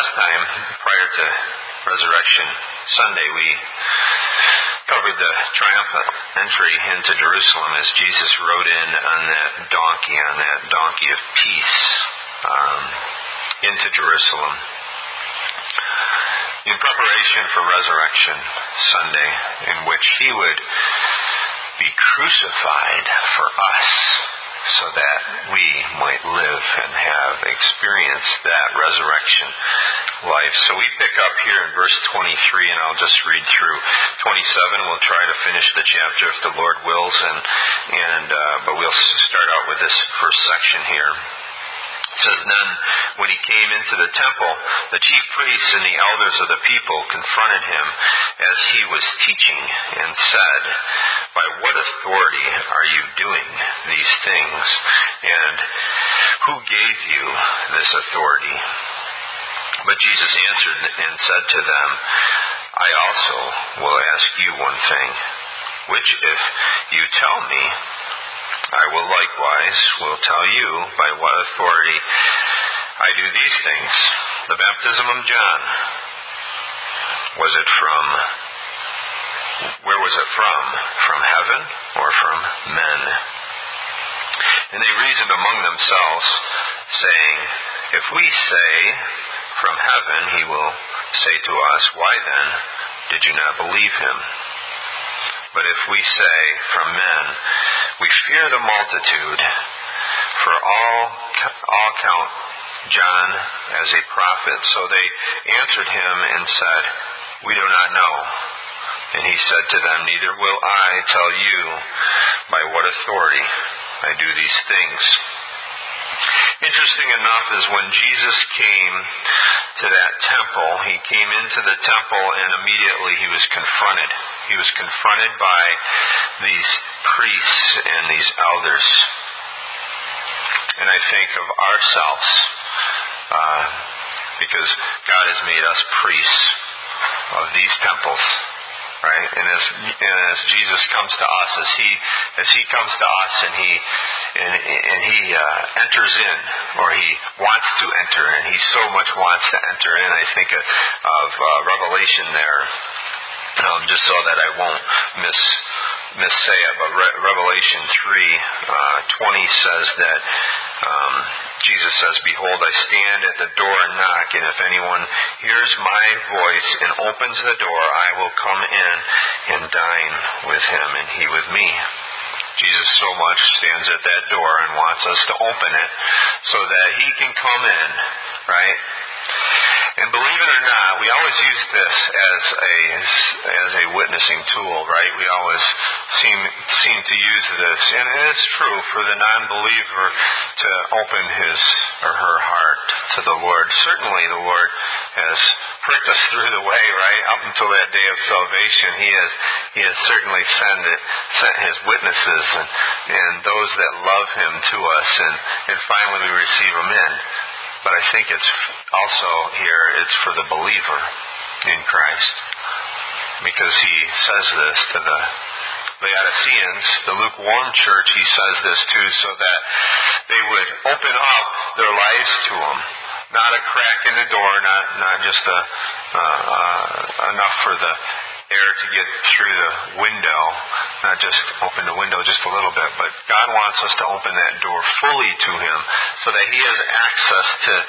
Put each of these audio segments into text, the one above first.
last time, prior to Resurrection Sunday, we covered the triumphant entry into Jerusalem as Jesus rode in on that donkey of peace into Jerusalem in preparation for Resurrection Sunday, in which he would be crucified for us so that we might live and have experienced that resurrection life. So we pick up here in verse 23, and I'll just read through 27. We'll try to finish the chapter if the Lord wills, but we'll start out with this first section here. It says, "Then, when he came into the temple, the chief priests and the elders of the people confronted him as he was teaching and said, 'By what authority are you doing these things? And who gave you this authority?' But Jesus answered and said to them, 'I also will ask you one thing, which if you tell me, I will likewise tell you by what authority I do these things. The baptism of John, where was it from? From heaven or from men?' And they reasoned among themselves, saying, 'If we say, from heaven, he will say to us, why then did you not believe him? But if we say, from men, we fear the multitude, for all count John as a prophet.' So they answered him and said, 'We do not know.' And he said to them, 'Neither will I tell you by what authority I do these things.'" Interesting enough is when Jesus came to that temple, he came into the temple and immediately he was confronted. He was confronted by these priests and these elders. And I think of ourselves, because God has made us priests of these temples. Right? And as Jesus comes to us, as he comes to us and he enters in, or he wants to enter, and he so much wants to enter in. I think of Revelation there, just so that I won't missay it, but Revelation 3:20 says that Jesus says, "Behold, I stand at the door and knock, and if anyone hears my voice and opens the door, I will come in and dine with him and he with me." Jesus so much stands at that door and wants us to open it so that he can come in, right? And believe it or not, we always use this as a witnessing tool, right? We always seem to use this, and it's true for the non-believer to open his or her heart to the Lord. Certainly, the Lord has pricked us through the way, right? Up until that day of salvation, He has certainly sent His witnesses and those that love Him to us, and finally we receive them in. But I think it's also here, it's for the believer in Christ. Because he says this to the Laodiceans, the lukewarm church, he says this too, so that they would open up their lives to him. Not a crack in the door, not just enough for the air to get through the window, not just open the window just a little bit, but God wants us to open that door fully to Him so that He has access to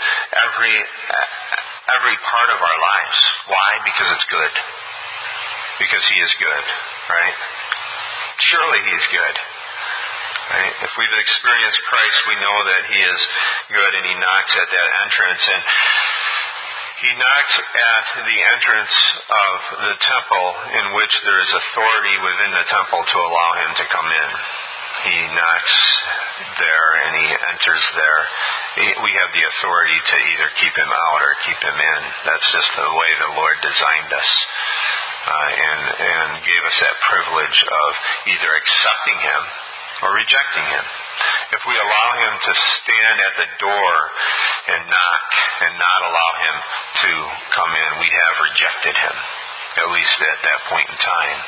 every part of our lives. Why? Because it's good. Because He is good, right? Surely He is good. Right? If we've experienced Christ, we know that He is good, and He knocks at that entrance, and He knocks at the entrance of the temple in which there is authority within the temple to allow Him to come in. He knocks there and He enters there. We have the authority to either keep Him out or keep Him in. That's just the way the Lord designed us and gave us that privilege of either accepting Him or rejecting Him. If we allow Him to stand at the door and knock and not allow Him to come in, we have rejected Him, at least at that point in time.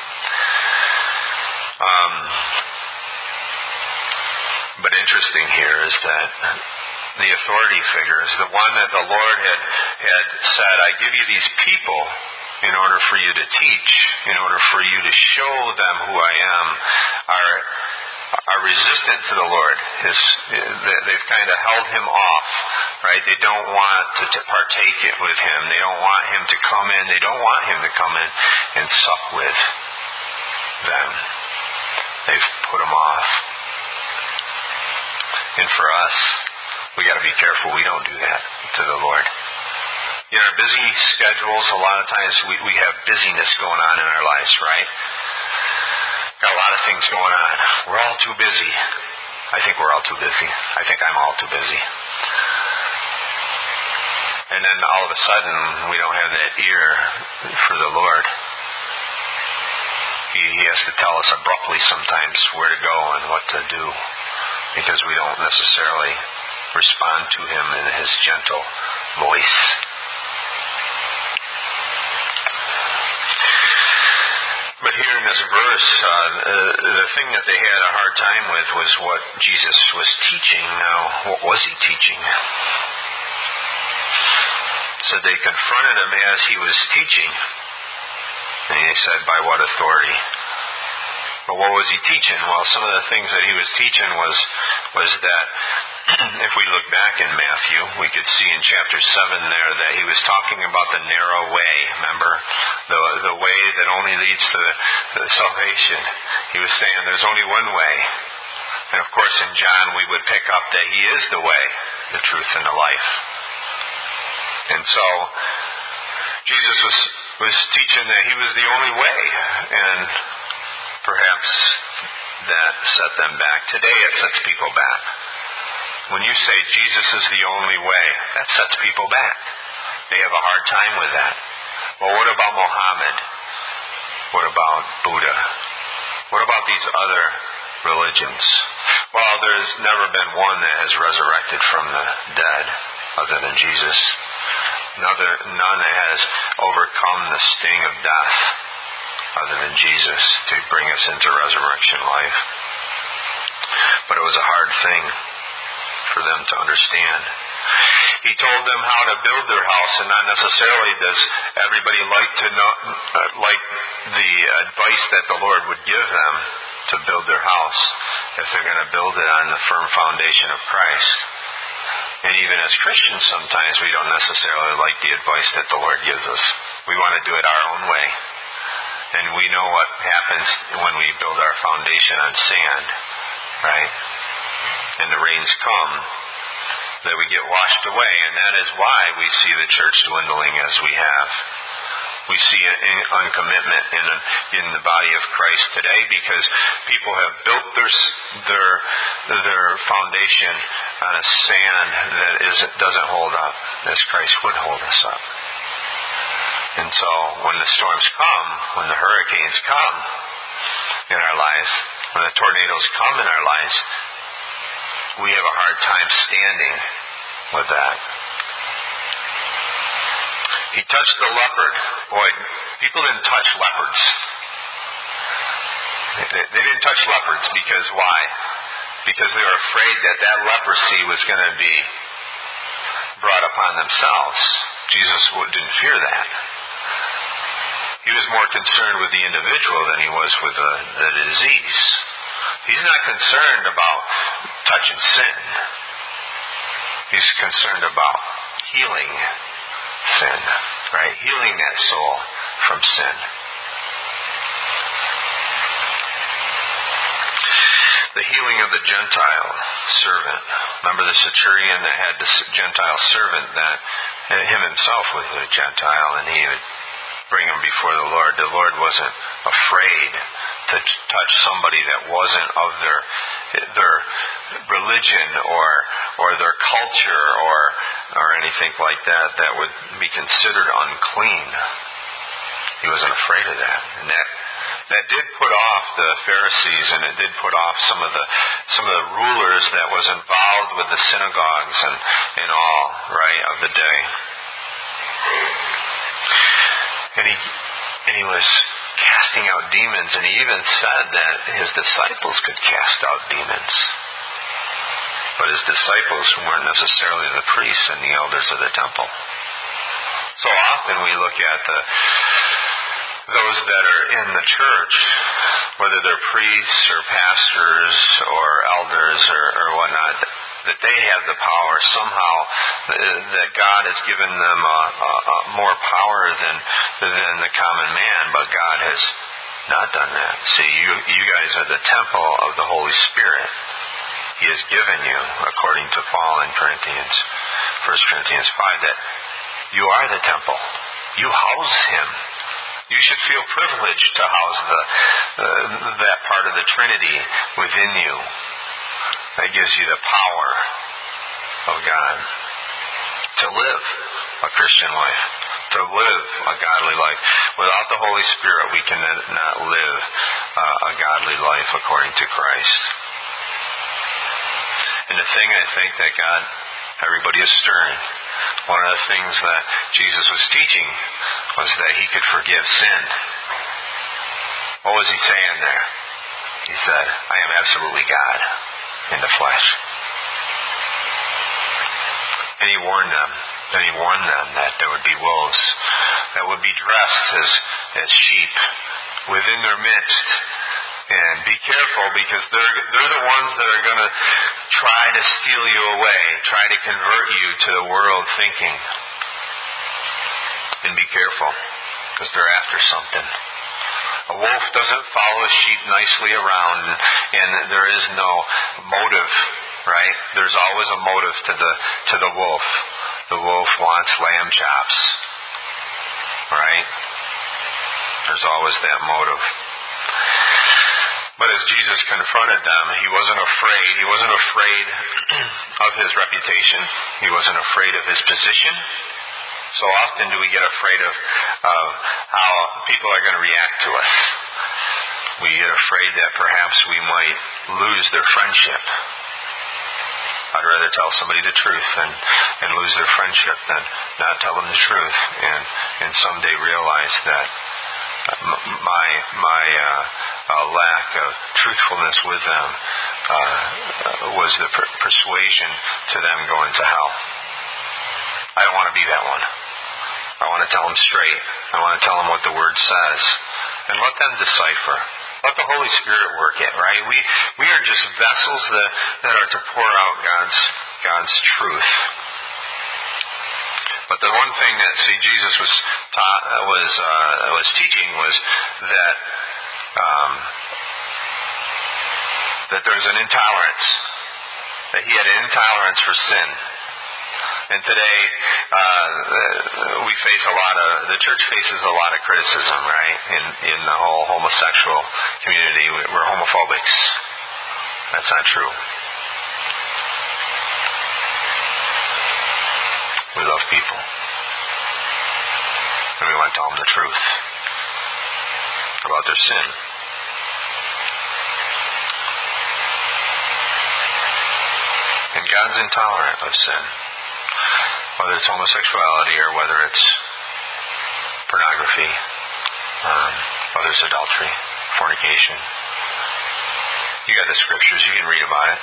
But interesting here is that the authority figures, the one that the Lord had said, I give you these people in order for you to teach, in order for you to show them who I am, are resistant to the Lord. They've kind of held him off, right? They don't want to partake it with him. They don't want him to come in. They don't want him to come in and sup with them. They've put him off. And for us, we got to be careful we don't do that to the Lord. In our busy schedules, a lot of times we have busyness going on in our lives, right? Got a lot of things going on. We're all too busy. I think we're all too busy. I think I'm all too busy. And then all of a sudden, we don't have that ear for the Lord. He has to tell us abruptly sometimes where to go and what to do, because we don't necessarily respond to him in his gentle voice. But here in this verse, the thing that they had a hard time with was what Jesus was teaching. Now, what was he teaching? So they confronted him as he was teaching. And he said, by what authority? But what was he teaching? Well, some of the things that he was teaching was that if we look back in Matthew, we could see in chapter 7 there that he was talking about the narrow way, remember? The way that only leads to the salvation. He was saying there's only one way. And of course in John we would pick up that he is the way, the truth, and the life. And so Jesus was teaching that he was the only way, and perhaps that set them back. Today it sets people back. When you say Jesus is the only way, that sets people back. They have a hard time with that. Well, what about Muhammad? What about Buddha? What about these other religions? Well, there's never been one that has resurrected from the dead other than Jesus. None that has overcome the sting of death other than Jesus to bring us into resurrection life. But it was a hard thing for them to understand. He told them how to build their house, and not necessarily does everybody like to know, like the advice that the Lord would give them to build their house if they're going to build it on the firm foundation of Christ. And even as Christians, sometimes we don't necessarily like the advice that the Lord gives us. We want to do it our own way. And we know what happens when we build our foundation on sand, right? And the rains come, that we get washed away. And that is why we see the church dwindling as we have. We see an uncommitment in the body of Christ today because people have built their foundation on a sand that doesn't hold up as Christ would hold us up. And so when the storms come, when the hurricanes come in our lives, when the tornadoes come in our lives, we have a hard time standing with that. He touched the leopard. Boy, people didn't touch leopards. They didn't touch leopards because why? Because they were afraid that leprosy was going to be brought upon themselves. Jesus didn't fear that. He was more concerned with the individual than he was with the disease. He's not concerned about touching sin. He's concerned about healing sin, right? Healing that soul from sin. The healing of the Gentile servant. Remember the centurion that had the Gentile servant that him himself was a Gentile, and he would bring him before the Lord. The Lord wasn't afraid to touch somebody that wasn't of their religion or their culture or anything like that would be considered unclean. He wasn't afraid of that. And that did put off the Pharisees, and it did put off some of the rulers that was involved with the synagogues and all, right, of the day. And he was casting out demons, and he even said that his disciples could cast out demons. but his disciples weren't necessarily the priests and the elders of the temple. So often we look at those that are in the church, whether they're priests or pastors or elders or whatnot, that they have the power somehow, that God has given them more power than the common man, but God has not done that. See, you guys are the temple of the Holy Spirit. He has given you, according to Paul in 1 Corinthians 5, that you are the temple. You house Him. You should feel privileged to house that part of the Trinity within you. That gives you the power of God to live a Christian life, to live a godly life. Without the Holy Spirit, we cannot live a godly life according to Christ. And the thing I think that everybody is stirring, one of the things that Jesus was teaching was that He could forgive sin. What was He saying there? He said, I am absolutely God in the flesh. And He warned them that there would be wolves that would be dressed as sheep within their midst. And be careful, because they're the ones that are going to try to steal you away, try to convert you to the world thinking. And be careful, because they're after something. A wolf doesn't follow a sheep nicely around, and there is no motive, right? There's always a motive to the wolf. The wolf wants lamb chops, right? There's always that motive. But as Jesus confronted them, He wasn't afraid. He wasn't afraid of His reputation. He wasn't afraid of His position. So often do we get afraid of how people are going to react to us. We get afraid that perhaps we might lose their friendship. I'd rather tell somebody the truth and lose their friendship than not tell them the truth and someday realize that my lack of truthfulness with them was the persuasion to them going to hell. I don't want to be that one. I want to tell them straight. I want to tell them what the Word says. And let them decipher. Let the Holy Spirit work it, right? We are just vessels that are to pour out God's truth. But the one thing that Jesus was teaching was that there's an intolerance, that He had an intolerance for sin. And today the church faces a lot of criticism, right? In the whole homosexual community, we're homophobics. That's not true. We love people. And we want to tell them the truth about their sin. And God's intolerant of sin. Whether it's homosexuality or whether it's pornography, whether it's adultery, fornication. You got the scriptures, you can read about it.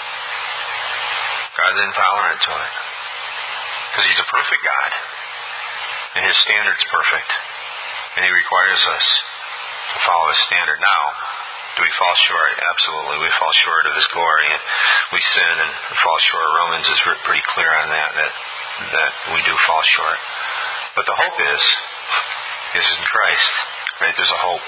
God's intolerant to it. Because He's a perfect God. And His standard's perfect. And He requires us to follow His standard. Now, do we fall short? Absolutely. We fall short of His glory. And we sin and fall short. Romans is pretty clear on that we do fall short. But the hope is in Christ. Right? There's a hope.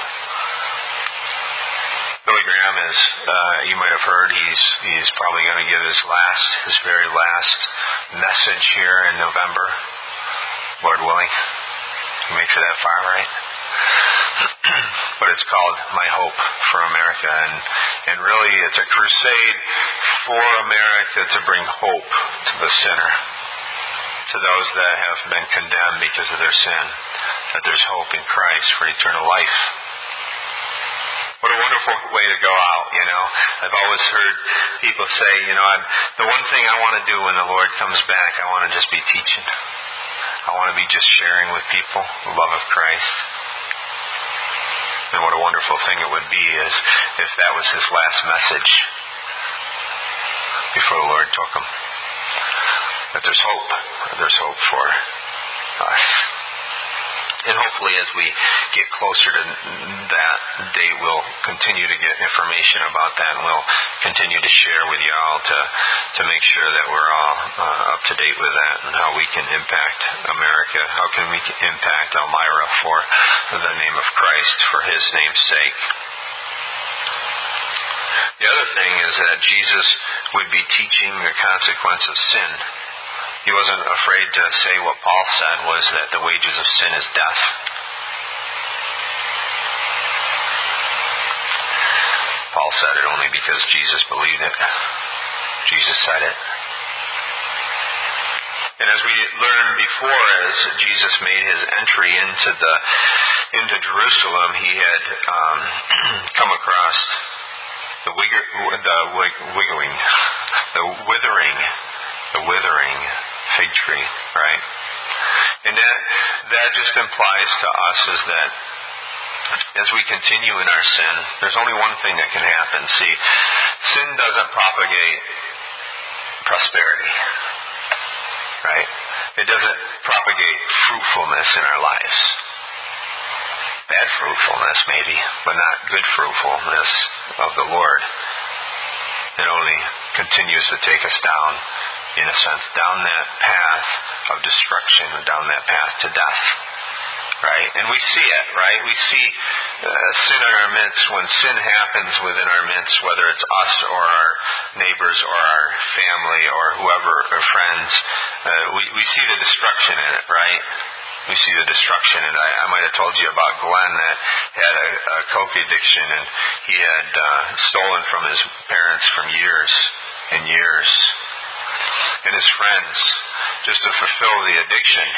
Billy Graham is, you might have heard, he's probably going to give his very last message here in November, Lord willing. He makes it that far, right? But it's called My Hope for America, and really it's a crusade for America to bring hope to the sinner, to those that have been condemned because of their sin, that there's hope in Christ for eternal life. What a wonderful way to go out, you know. I've always heard people say, the one thing I want to do when the Lord comes back, I want to just be teaching. I want to be just sharing with people the love of Christ. And what a wonderful thing it would be if that was His last message. before the Lord took them. But there's hope. There's hope for us. And hopefully as we get closer to that date, we'll continue to get information about that, and we'll continue to share with you all to make sure that we're all up to date with that and how we can impact America. How can we impact Elmira for the name of Christ, for His name's sake. The other thing is that Jesus would be teaching the consequence of sin. He wasn't afraid to say what Paul said was that the wages of sin is death. Paul said it only because Jesus believed it. Jesus said it. And as we learned before, as Jesus made His entry into Jerusalem, He had come across the withering fig tree, right? And that just implies to us is that as we continue in our sin, there's only one thing that can happen. See, sin doesn't propagate prosperity, right? It doesn't propagate fruitfulness in our lives. Bad fruitfulness, maybe, but not good fruitfulness of the Lord. It only continues to take us down, in a sense, down that path of destruction, down that path to death. Right? And we see it, right? We see sin in our midst. When sin happens within our midst, whether it's us or our neighbors or our family or whoever, or friends, we see the destruction in it, right? We see the destruction. And I might have told you about Glenn that had a coke addiction, and he had stolen from his parents from years and years. And his friends, just to fulfill the addiction.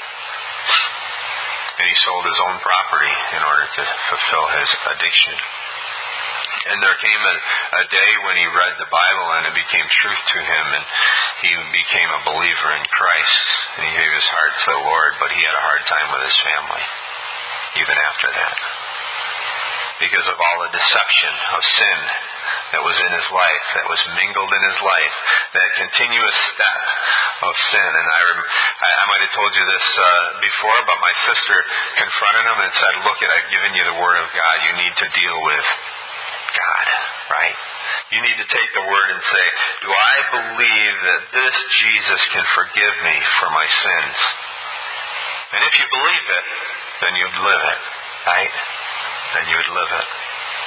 And he sold his own property in order to fulfill his addiction. And there came a day when he read the Bible and it became truth to him, and he became a believer in Christ, and he gave his heart to the Lord, but he had a hard time with his family, even after that. Because of all the deception of sin that was in his life, that was mingled in his life, that continuous step of sin. And I might have told you this before, but my sister confronted him and said, look, I've given you the Word of God. You need to deal with God, right? You need to take the Word and say, do I believe that this Jesus can forgive me for my sins? And if you believe it, then you'd live it, right? Then you would live it.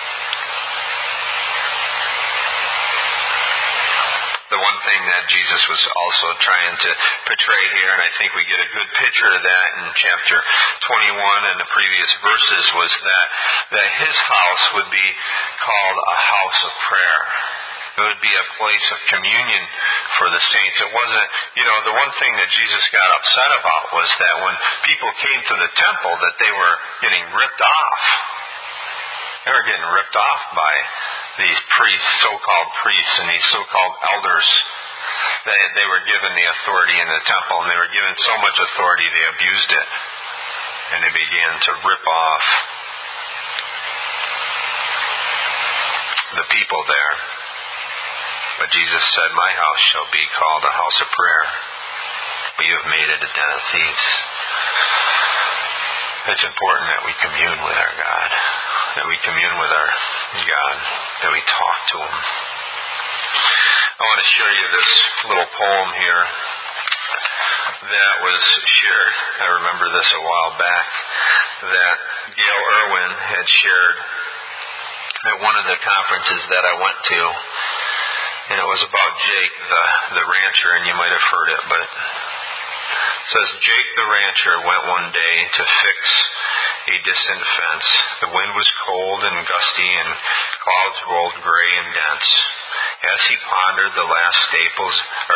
The one thing that Jesus was also trying to portray here, and I think we get a good picture of that in chapter 21 and the previous verses, was that His house would be called a house of prayer. It would be a place of communion for the saints. It wasn't, the one thing that Jesus got upset about was that when people came to the temple, that they were getting ripped off. They were getting ripped off by these priests, so-called priests, and these so-called elders. They were given the authority in the temple, and they were given so much authority they abused it. And they began to rip off the people there. But Jesus said, my house shall be called a house of prayer, but you have made it a den of thieves. It's important that we commune with our God, that we commune with our God, that we talk to Him. I want to share you this little poem here that was shared, I remember this a while back, that Gail Irwin had shared at one of the conferences that I went to. And it was about Jake, the rancher, and you might have heard it, but it says, Jake the rancher went one day to fix a distant fence. The wind was cold and gusty, and clouds rolled gray and dense. As he pounded the last staples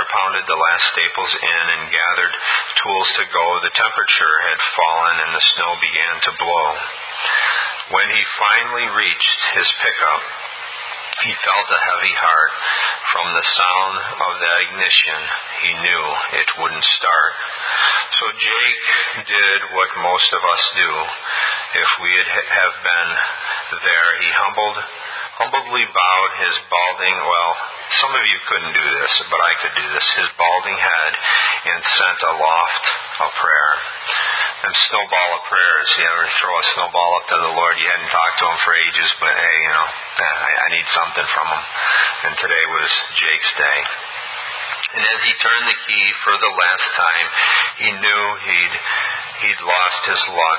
in and gathered tools to go, the temperature had fallen and the snow began to blow. When he finally reached his pickup, he felt a heavy heart. From the sound of the ignition, he knew it wouldn't start. So Jake did what most of us do. If we'd have been there, he humbled humbly bowed his balding, well, some of you couldn't do this, but I could do this, his balding head, and sent aloft a prayer. Them snowball of prayers. You ever throw a snowball up to the Lord? You hadn't talked to him for ages, but hey, I need something from him. And today was Jake's day. And as he turned the key for the last time, he knew he'd lost his luck.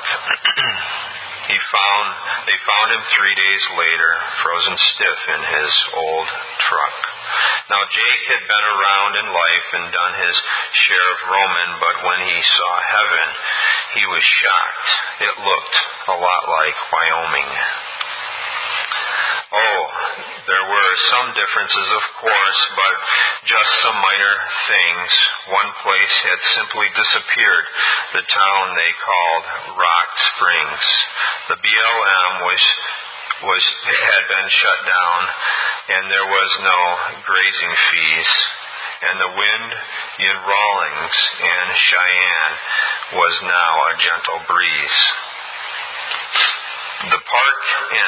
They found him 3 days later, frozen stiff in his old truck. Now Jake had been around in life and done his share of roaming, but when he saw heaven, he was shocked. It looked a lot like Wyoming. Oh, there were some differences, of course, but just some minor things. One place had simply disappeared, the town they called Rock Springs. The BLM had been shut down, and there was no grazing fees. And the wind in Rawlings and Cheyenne was now a gentle breeze. The park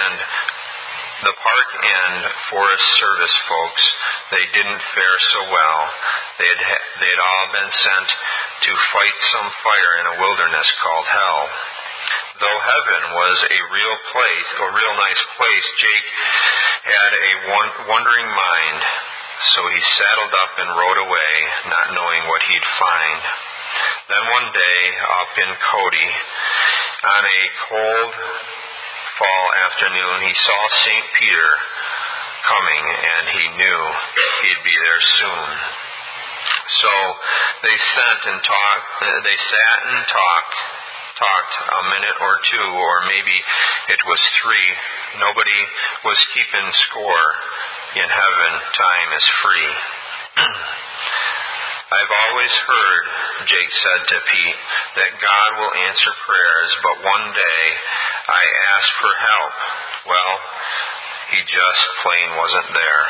and Forest Service folks, they didn't fare so well. They'd all been sent to fight some fire in a wilderness called hell. Though heaven was a real nice place, Jake had a wandering mind, so he saddled up and rode away, not knowing what he'd find. Then one day, up in Cody, on a cold fall afternoon, he saw St. Peter coming, and he knew he'd be there soon. So they sat and talked a minute or two, or maybe it was 3. Nobody was keeping score. In heaven, time is free. I've always heard, Jake said to Pete, that God will answer prayers, but one day I asked for help. Well, he just plain wasn't there.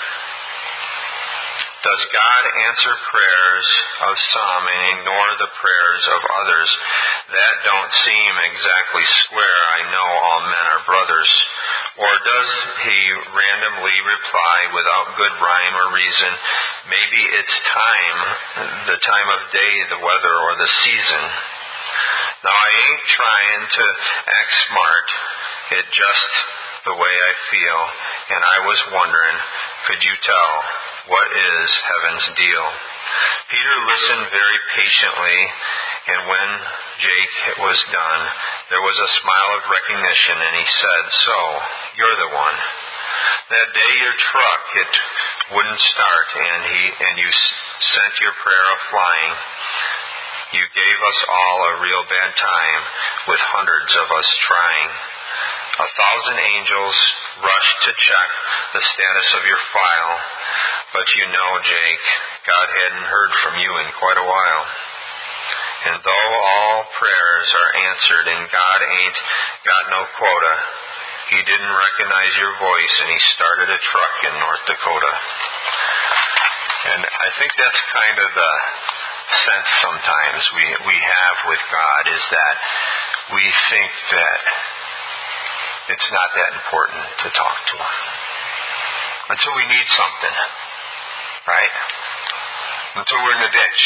Does God answer prayers of some and ignore the prayers of others? That don't seem exactly square. I know all men are brothers. Or does he randomly reply without good rhyme or reason? Maybe it's time, the time of day, the weather, or the season. Now I ain't trying to act smart. It just the way I feel. And I was wondering, could you tell what is heaven's deal? Peter listened very patiently, and when Jake was done, there was a smile of recognition, and he said, "So, you're the one. That day your truck, it wouldn't start, and you sent your prayer a-flying. You gave us all a real bad time, with hundreds of us trying. 1,000 angels rushed to check the status of your file, but you know, Jake, God hadn't heard from you in quite a while. And though all prayers are answered and God ain't got no quota, he didn't recognize your voice and he started a truck in North Dakota." And I think that's kind of the sense sometimes we have with God, is that we think that it's not that important to talk to him until we need something, right? Until we're in a ditch,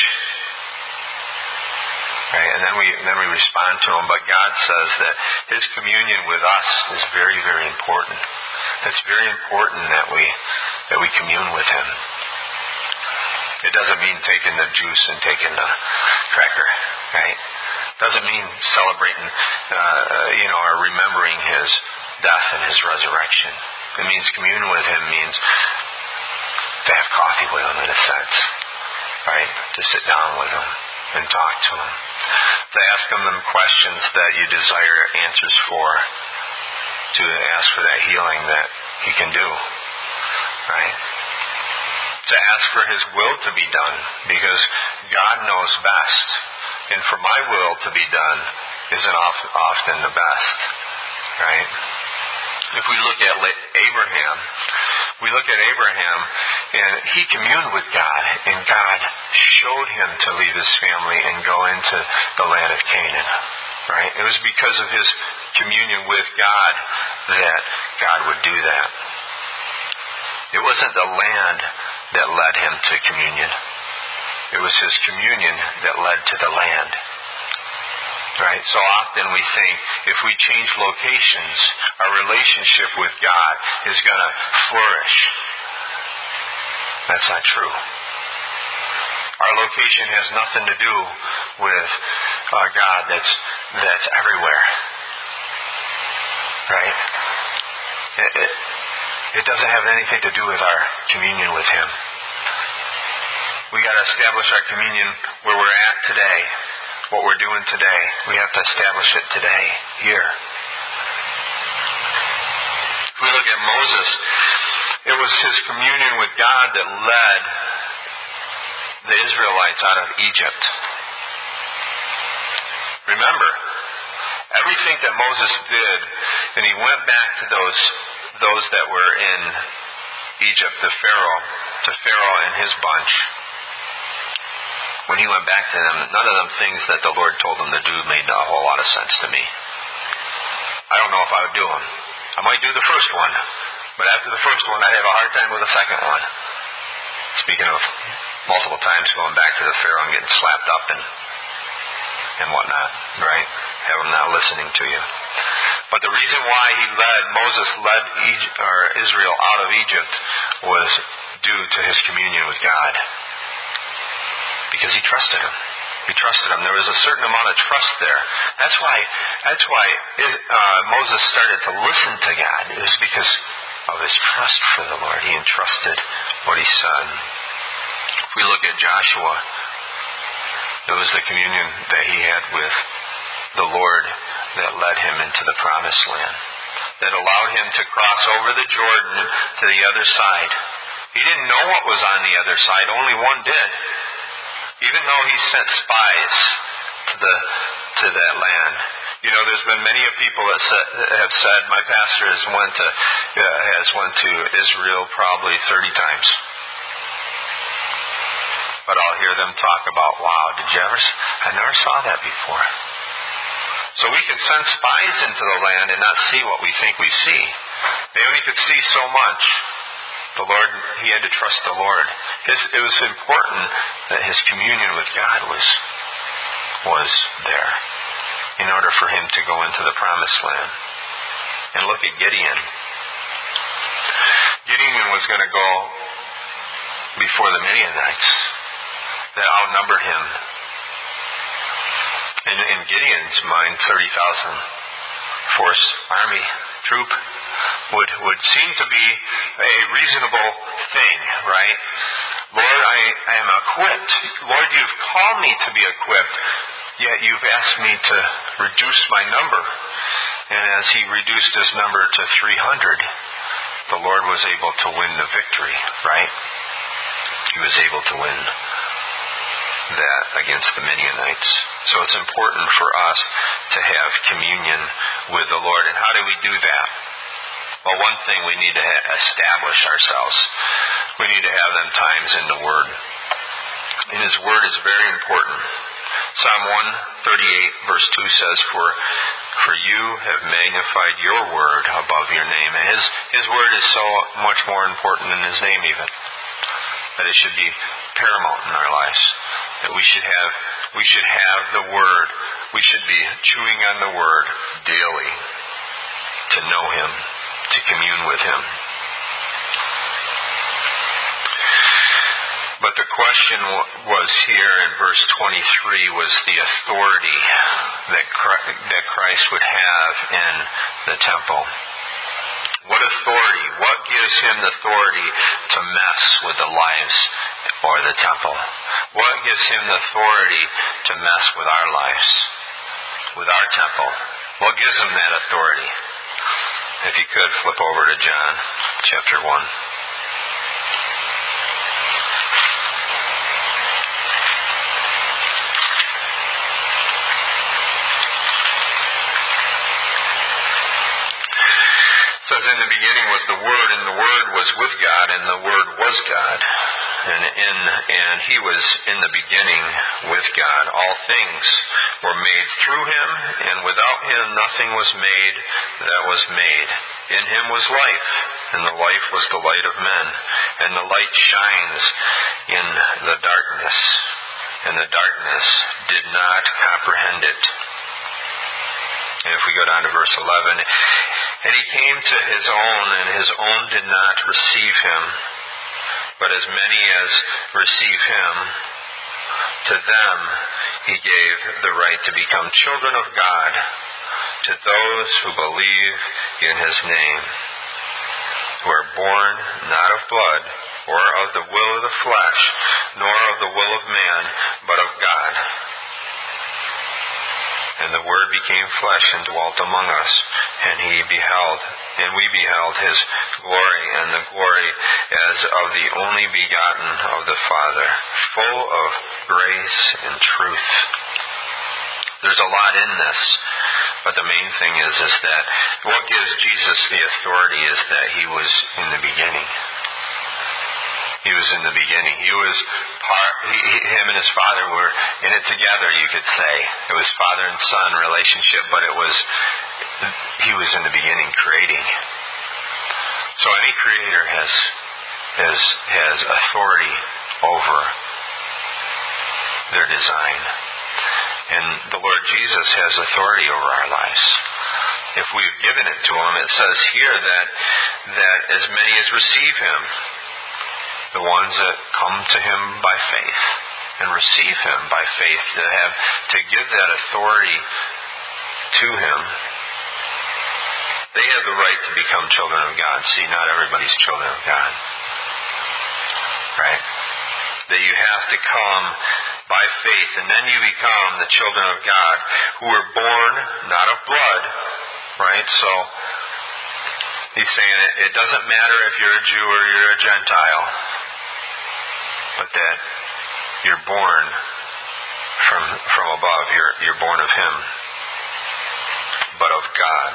right? And then we respond to him. But God says that his communion with us is very, very important. It's very important that we commune with him. It doesn't mean taking the juice and taking the cracker, right? Doesn't mean celebrating, or remembering his death and his resurrection. It means communion with him means to have coffee with him, in a sense, right? To sit down with him and talk to him. To ask him the questions that you desire answers for. To ask for that healing that he can do, right? To ask for his will to be done, because God knows best. And for my will to be done isn't often the best, right? If we look at Abraham, and he communed with God, and God showed him to leave his family and go into the land of Canaan, right? It was because of his communion with God that God would do that. It wasn't the land that led him to communion. It was his communion that led to the land. Right? So often we think if we change locations, our relationship with God is going to flourish. That's not true. Our location has nothing to do with a God that's everywhere. Right? It doesn't have anything to do with our communion with Him. We got to establish our communion where we're at today, what we're doing today. We have to establish it today, here. If we look at Moses, it was his communion with God that led the Israelites out of Egypt. Remember, everything that Moses did, and he went back to those that were in Egypt, to Pharaoh and his bunch. When he went back to them, none of them things that the Lord told him to do made a whole lot of sense to me. I don't know if I would do them. I might do the first one, but after the first one, I'd have a hard time with the second one. Speaking of multiple times going back to the Pharaoh and getting slapped up and whatnot, right? Have him not listening to you. But the reason why Moses led Israel out of Egypt was due to his communion with God. Because he trusted him. He trusted him. There was a certain amount of trust there. That's why Moses started to listen to God. It was because of his trust for the Lord. He entrusted what he said. If we look at Joshua, it was the communion that he had with the Lord that led him into the promised land, that allowed him to cross over the Jordan to the other side. He didn't know what was on the other side. Only one did. Even though he sent spies to that land. You know, there's been many people that have said, my pastor has went to Israel probably 30 times. But I'll hear them talk about, wow, I never saw that before. So we can send spies into the land and not see what we think we see. They only could see so much. The Lord, he had to trust the Lord. It was important that his communion with God was there in order for him to go into the promised land. And look at Gideon. Gideon was going to go before the Midianites that outnumbered him. And in Gideon's mind, 30,000 force army troop would seem to be a reasonable thing, right? Lord, I am equipped. Lord, you've called me to be equipped, yet you've asked me to reduce my number. And as he reduced his number to 300, the Lord was able to win the victory, right? He was able to win that against the Midianites. So it's important for us to have communion with the Lord. And how do we do that? Well, one thing we need to establish ourselves. We need to have them times in the Word. And His Word is very important. Psalm 138 verse 2 says, For you have magnified your Word above your name. And His Word is so much more important than His name even. That it should be paramount in our lives. That we should have the Word. We should be chewing on the Word daily to know Him, to commune with Him. But the question was here in verse 23 was the authority that Christ would have in the temple. What authority? What gives Him the authority to mess with the lives or the temple? What gives Him the authority to mess with our lives, with our temple? What gives Him that authority? If you could, flip over to John chapter 1. It says, in the beginning was the Word, and the Word was with God, and the Word was God. and he was in the beginning with God. All things were made through him, and without him nothing was made that was made. In him was life, and the life was the light of men. And the light shines in the darkness, and the darkness did not comprehend it. And if we go down to verse 11, and he came to his own, and his own did not receive him. But as many as receive him, to them he gave the right to become children of God, to those who believe in his name, who are born not of blood, or of the will of the flesh, nor of the will of man, but of God. And the Word became flesh and dwelt among us, and we beheld his glory, and the glory as of the only begotten of the Father, full of grace and truth. There's a lot in this, but the main thing is that what gives Jesus the authority is that he was in the beginning. He was in the beginning. Him and his Father were in it together, you could say. It was father and son relationship, but he was in the beginning creating. So any creator has authority over their design. And the Lord Jesus has authority over our lives. If we've given it to him, it says here that as many as receive him, the ones that come to him by faith and receive him by faith, to give that authority to him, they have the right to become children of God. See, not everybody's children of God. Right? That you have to come by faith, and then you become the children of God, who were born not of blood. Right? So he's saying it doesn't matter if you're a Jew or you're a Gentile, but that you're born from above. You're born of him, but of God.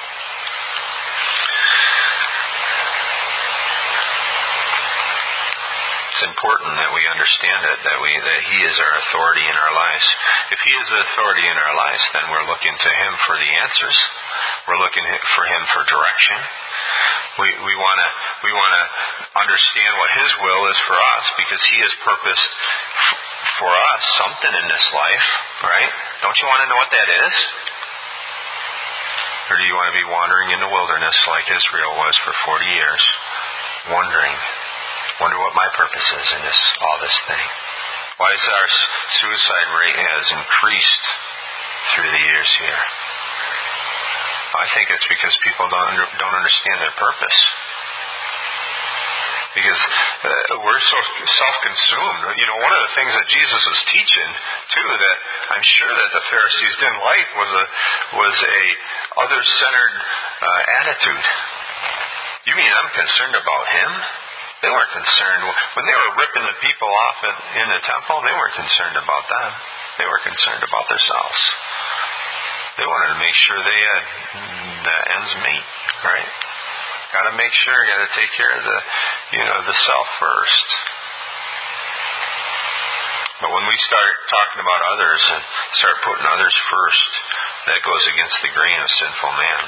It's important that we understand it, that he is our authority in our lives. If he is the authority in our lives, then we're looking to him for the answers. We're looking for him for direction. We want to understand what his will is for us, because he has purposed for us something in this life, right? Don't you want to know what that is? Or do you want to be wandering in the wilderness like Israel was for 40 years, wonder what my purpose is in all this thing? Why is our suicide rate has increased through the years here? I think it's because people don't understand their purpose. Because we're so self-consumed. One of the things that Jesus was teaching, too, that I'm sure that the Pharisees didn't like was a other-centered attitude. You mean I'm concerned about him? They weren't concerned. When they were ripping the people off in the temple, they weren't concerned about them. They were concerned about themselves. They wanted to make sure they had the ends meet, right? Got to make sure, got to take care of the self first. But when we start talking about others and start putting others first, that goes against the grain of sinful man.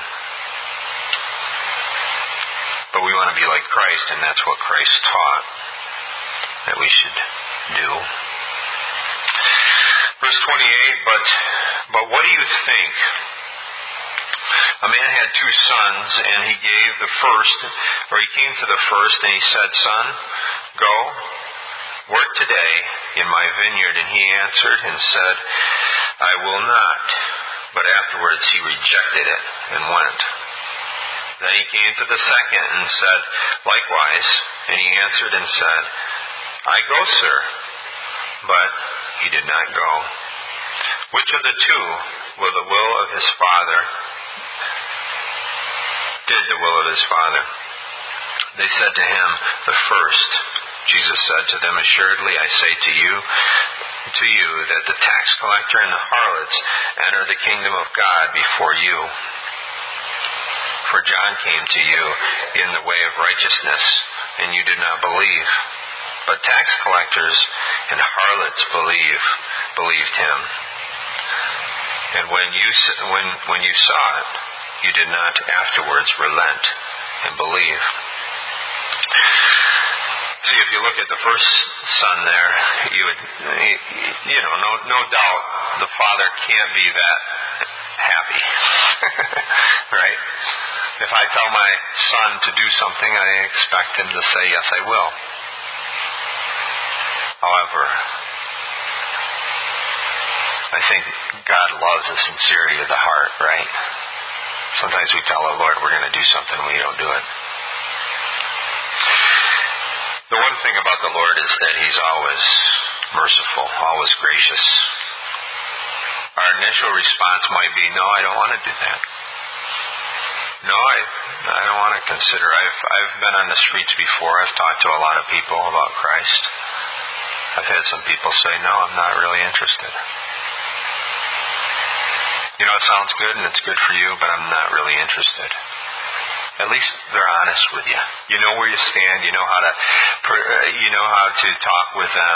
But we want to be like Christ, and that's what Christ taught that we should do. Verse 28, but what do you think? A man had 2 sons, and he came to the first, and he said, Son, go, work today in my vineyard. And he answered and said, I will not. But afterwards he rejected it and went. Then he came to the second and said, likewise. And he answered and said, I go, sir. But he did not go. Which of the 2 did the will of his father? They said to him, the first. Jesus said to them, assuredly I say to you that the tax collector and the harlots enter the kingdom of God before you. For John came to you in the way of righteousness, and you did not believe. but tax collectors and harlots believed him. And when you saw it, you did not afterwards relent and believe. See, if you look at the first son there, no doubt the father can't be that happy, right? If I tell my son to do something, I expect him to say, yes, I will. However, I think God loves the sincerity of the heart, right? Sometimes we tell the Lord we're going to do something and we don't do it. The one thing about the Lord is that He's always merciful, always gracious. Our initial response might be, no, I don't want to do that. No, I don't want to consider. I've been on the streets before. I've talked to a lot of people about Christ. I've had some people say, no, I'm not really interested. It sounds good and it's good for you, but I'm not really interested. At least they're honest with you. You know where you stand. You know how to talk with them.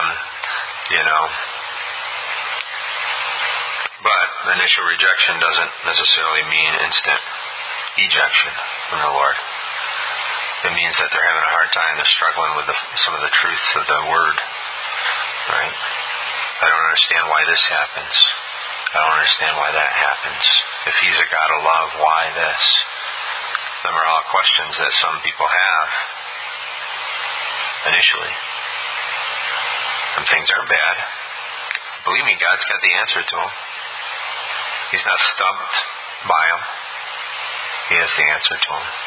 But initial rejection doesn't necessarily mean instant ejection from the Lord. It means that they're having a hard time. They're struggling with some of the truths of the Word. Right? I don't understand why this happens. I don't understand why that happens. If He's a God of love, why this? Them are all questions that some people have initially. And things aren't bad. Believe me, God's got the answer to them. He's not stumped by them. He has the answer to them.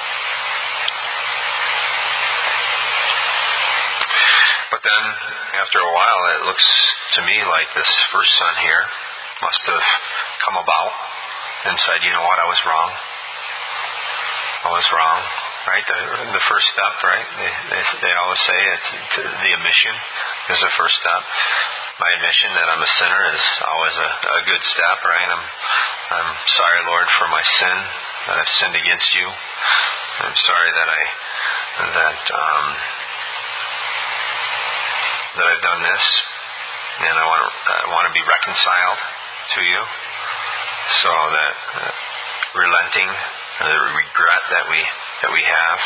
But then, after a while, it looks to me like this first son here must have come about and said, you know what, I was wrong. I was wrong. Right? The first step, right? They always say the admission is the first step. My admission that I'm a sinner is always a good step, right? I'm sorry, Lord, for my sin, that I've sinned against you. I'm sorry that I've done this, and I want to be reconciled to you, so that relenting, the regret that we have,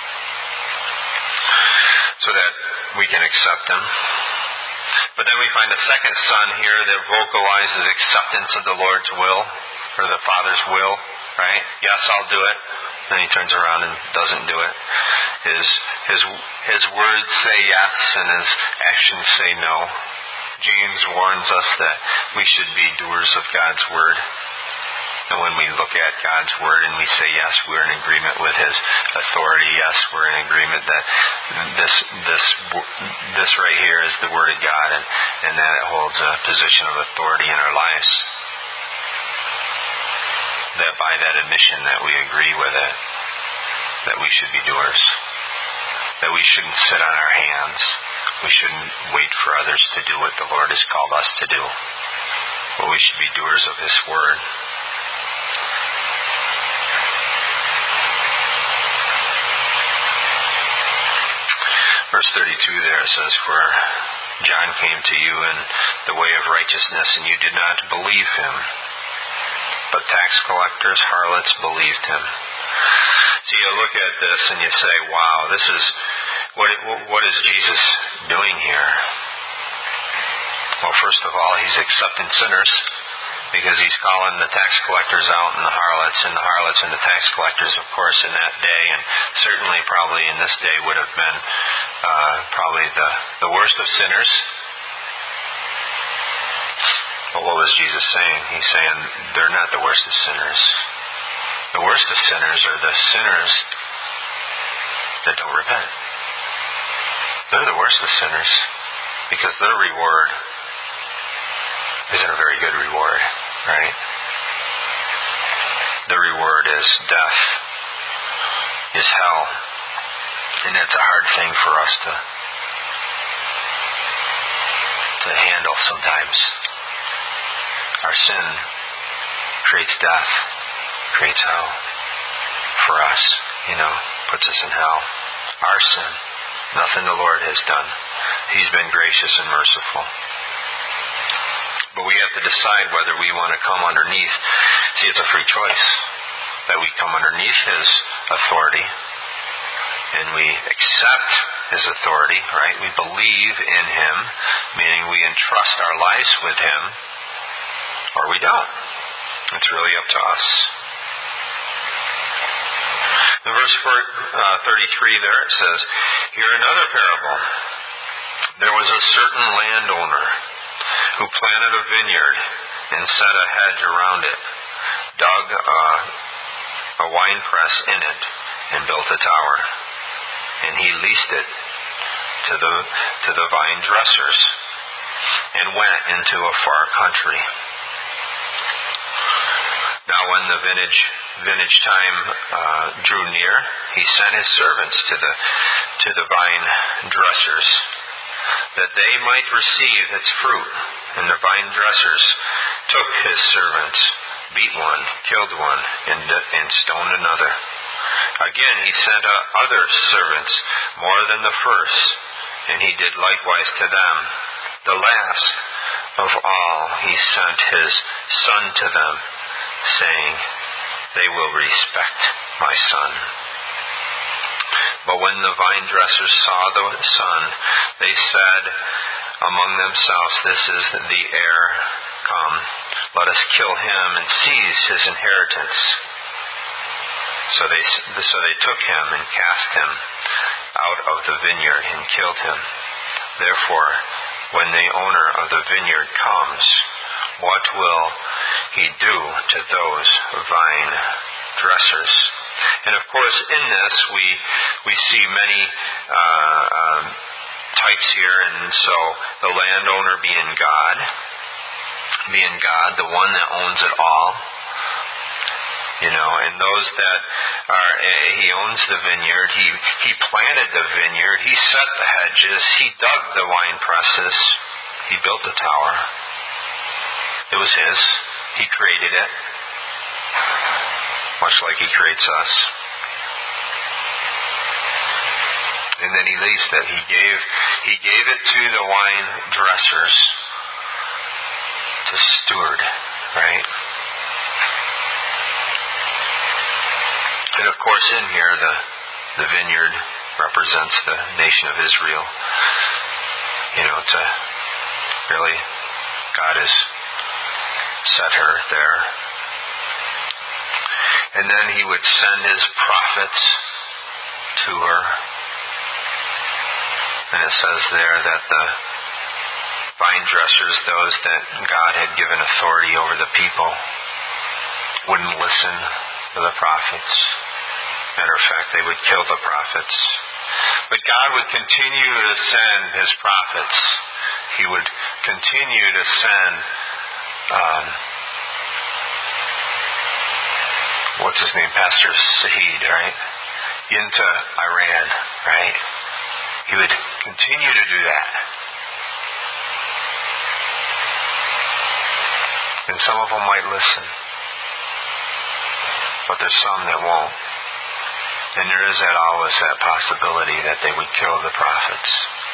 so that we can accept Him. But then we find a second son here that vocalizes acceptance of the Lord's will, or the Father's will, right? Yes, I'll do it. Then he turns around and doesn't do it. His words say yes and his actions say no. James warns us that we should be doers of God's word. And when we look at God's word and we say yes, we're in agreement with His authority. Yes, we're in agreement that this right here is the word of God, and that it holds a position of authority in our lives. That by that admission that we agree with it, that we should be doers. That we shouldn't sit on our hands. We shouldn't wait for others to do what the Lord has called us to do. But we should be doers of His word. Verse 32 there says, for John came to you in the way of righteousness, and you did not believe him. But tax collectors, harlots, believed him. So you look at this and you say, wow, this is, what is Jesus doing here? Well, first of all, He's accepting sinners, because He's calling the tax collectors out and the harlots and the tax collectors, of course, in that day, and certainly probably in this day would have been probably the worst of sinners. But what was Jesus saying? He's saying they're not the worst of sinners. The worst of sinners are the sinners that don't repent. They're the worst of sinners, because their reward isn't a very good reward, right? The reward is death, is hell. And that's a hard thing for us to handle sometimes. Our sin creates death, creates hell for us, puts us in hell. Our sin Nothing the Lord has done. He's been gracious and merciful. But we have to decide whether we want to come underneath. See, it's a free choice that we come underneath His authority and we accept His authority, right? We believe in Him, meaning we entrust our lives with Him, or we don't. It's really up to us. In verse 33 there it says, "Hear another parable. There was a certain landowner who planted a vineyard and set a hedge around it, dug a winepress in it, and built a tower. And he leased it to the vine dressers and went into a far country. Now when the vintage time drew near, he sent his servants to the vine dressers, that they might receive its fruit. And the vine dressers took his servants, beat one, killed one, and stoned another. Again he sent other servants, more than the first, and he did likewise to them. The last of all he sent his son to them, saying, They will respect my son. But when the vine dressers saw the son, they said among themselves, This is the heir. Come, let us kill him and seize his inheritance. So they took him and cast him out of the vineyard and killed him. Therefore, when the owner of the vineyard comes, what will he do to those vine dressers? And of course, in this we see many types here, and so the landowner being God, the one that owns it all, and those that he owns the vineyard, he planted the vineyard, he set the hedges, he dug the wine presses, he built the tower. It was his. He created it, much like he creates us. And then he leased it. He gave it to the wine dressers to steward, right? And of course in here the vineyard represents the nation of Israel. To really, God has set her there. And then he would send his prophets to her. And it says there that the vine dressers, those that God had given authority over the people, wouldn't listen to the prophets. Matter of fact, they would kill the prophets. But God would continue to send his prophets. He would continue to send what's his name? Pastor Saeed, right? Into Iran, right? He would continue to do that. And some of them might listen. But there's some that won't. And there is always that possibility that they would kill the prophets.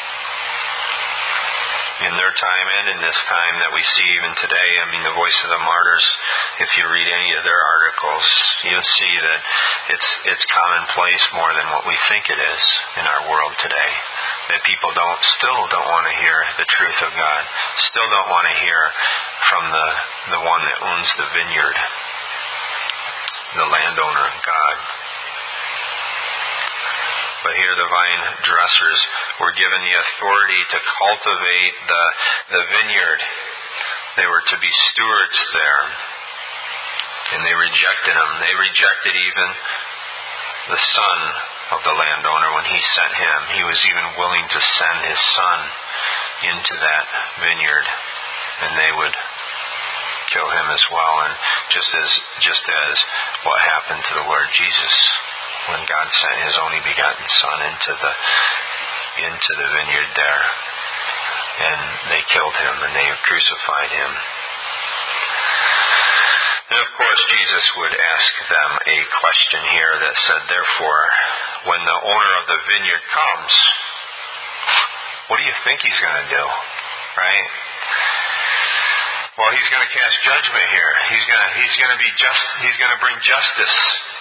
In their time and in this time that we see even today, the Voice of the Martyrs, if you read any of their articles, you'll see that it's commonplace more than what we think it is in our world today. That people still don't want to hear the truth of God, still don't want to hear from the one that owns the vineyard, the landowner, God. But here the vine dressers were given the authority to cultivate the vineyard. They were to be stewards there. And they rejected him. They rejected even the son of the landowner when he sent him. He was even willing to send his son into that vineyard. And they would kill him as well. And just as what happened to the Lord Jesus, when God sent his only begotten Son into the vineyard there, and they killed him and they crucified him. And of course Jesus would ask them a question here that said, therefore, when the owner of the vineyard comes, What do you think he's going to do? Right? Well, he's going to cast judgment here. He's going to be just. He's going to bring justice.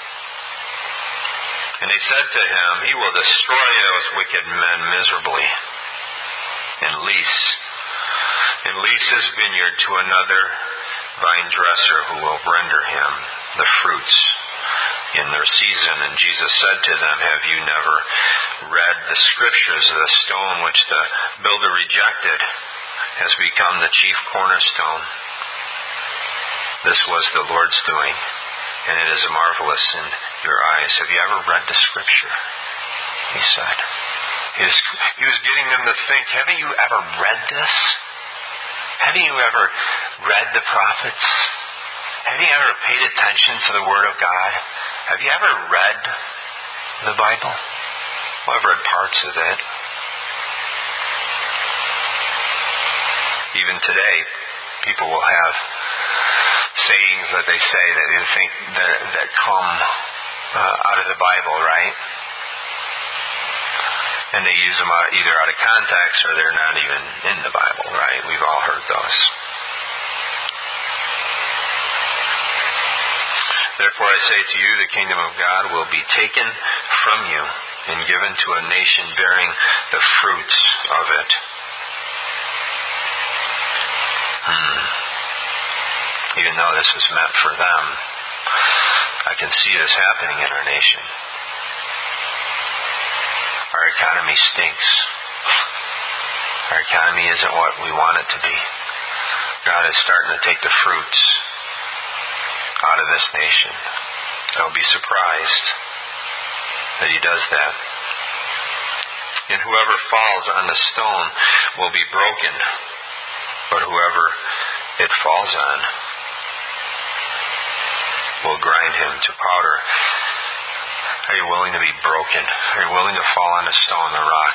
And they said to him, he will destroy those wicked men miserably and lease his vineyard to another vine dresser who will render him the fruits in their season. And Jesus said to them, have you never read the scriptures? The stone which the builder rejected has become the chief cornerstone. This was the Lord's doing, and it is marvelous in your eyes. Have you ever read the scripture? He said. He was getting them to think, haven't you ever read this? Haven't you ever read the prophets? Have you ever paid attention to the Word of God? Have you ever read the Bible? Well, I've read parts of it. Even today, people will have sayings that they say that they think that come out of the Bible, right? And they use them either out of context or they're not even in the Bible, right? We've all heard those. Therefore I say to you, the kingdom of God will be taken from you and given to a nation bearing the fruits of it. Even though this is meant for them, I can see this happening in our nation. Our economy stinks. Our economy isn't what we want it to be. God is starting to take the fruits out of this nation. Don't be surprised that he does that. And whoever falls on the stone will be broken, but whoever it falls on will grind him to powder. Are you willing to be broken? Are you willing to fall on the stone, the rock?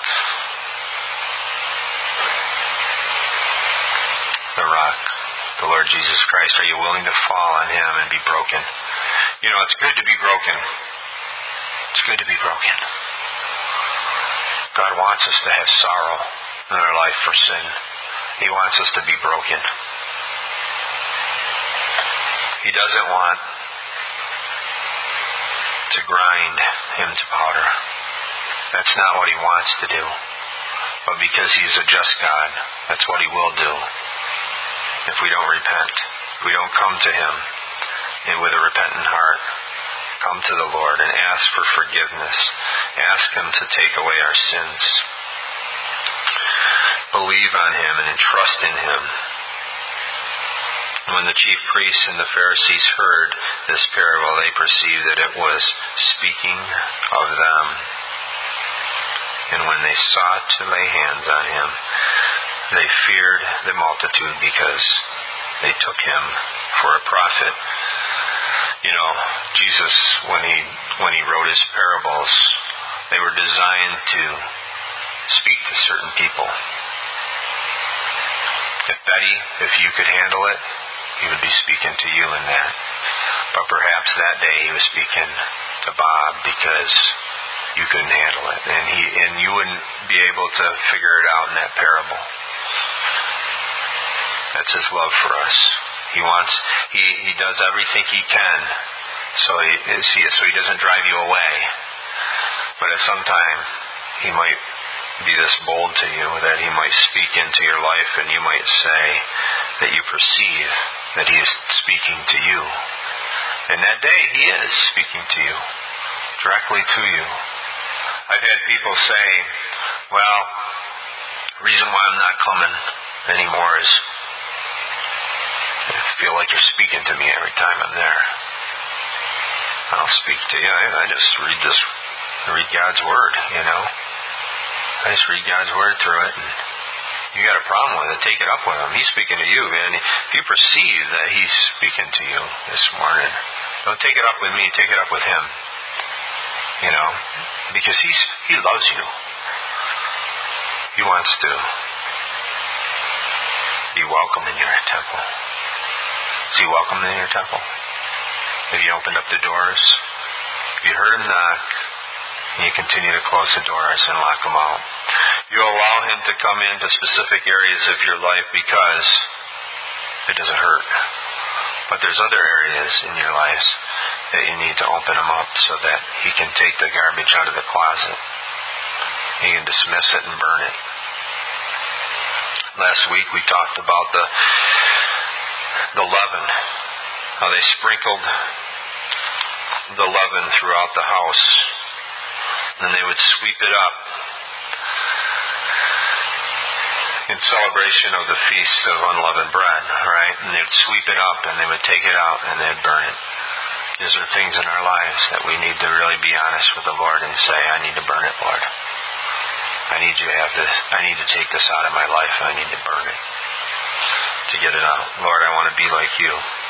The rock, the Lord Jesus Christ. Are you willing to fall on him and be broken? You know, it's good to be broken. It's good to be broken. God wants us to have sorrow in our life for sin. He wants us to be broken. He doesn't want to grind him to powder. That's not what he wants to do. But because he's a just God, that's what he will do. If we don't repent, if we don't come to him and with a repentant heart, come to the Lord and ask for forgiveness. Ask him to take away our sins. Believe on him and entrust in him. When the chief priests and the Pharisees heard this parable, they perceived that it was speaking of them. And when they sought to lay hands on him, they feared the multitude because they took him for a prophet. You know, Jesus, when he wrote his parables, they were designed to speak to certain people. If you could handle it, he would be speaking to you in that. But perhaps that day he was speaking to Bob because you couldn't handle it. And you wouldn't be able to figure it out in that parable. That's his love for us. He does everything he can so he doesn't drive you away. But at some time he might be this bold to you that he might speak into your life and you might say that you perceive that he is speaking to you. And that day he is speaking to you, directly to you. I've had people say, well, the reason why I'm not coming anymore is I feel like you're speaking to me every time I'm there. I don't speak to you. I just read God's Word, you know. I just read God's Word through it, and you got a problem with it, take it up with him. He's speaking to you, man. If you perceive that he's speaking to you this morning, don't take it up with me, take it up with him. You know, because he loves you. He wants to be welcome in your temple. Is he welcome in your temple? Have you opened up the doors? Have you heard him knock? And you continue to close the doors and lock them out. You allow Him to come into specific areas of your life because it doesn't hurt. But there's other areas in your lives that you need to open Him up so that He can take the garbage out of the closet. He can dismiss it and burn it. Last week we talked about the leaven, how they sprinkled the leaven throughout the house. And they would sweep it up in celebration of the Feast of Unleavened Bread, right? And they'd sweep it up and they would take it out and they'd burn it. These are things in our lives that we need to really be honest with the Lord and say, I need to burn it, Lord. I need you to have this. I need to take this out of my life. I need to burn it to get it out. Lord, I want to be like you.